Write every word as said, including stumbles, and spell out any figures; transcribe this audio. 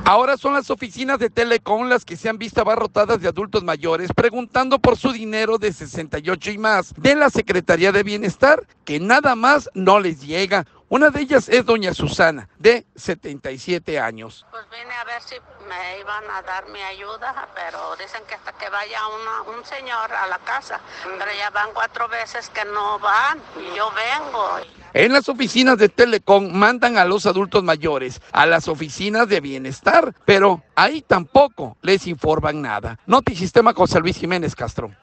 Ahora son las oficinas de Telecom las que se han visto abarrotadas de adultos mayores preguntando por su dinero de sesenta y ocho y más de la Secretaría de Bienestar, que nada más no les llega. Una de ellas es doña Susana, de setenta y siete años. Pues vine a ver si me iban a dar mi ayuda, pero dicen que hasta que vaya una, un señor a la casa, pero ya van cuatro veces que no van y yo vengo. En las oficinas de Telecom mandan a los adultos mayores a las oficinas de bienestar, pero ahí tampoco les informan nada. Notisistema, José Luis Jiménez Castro.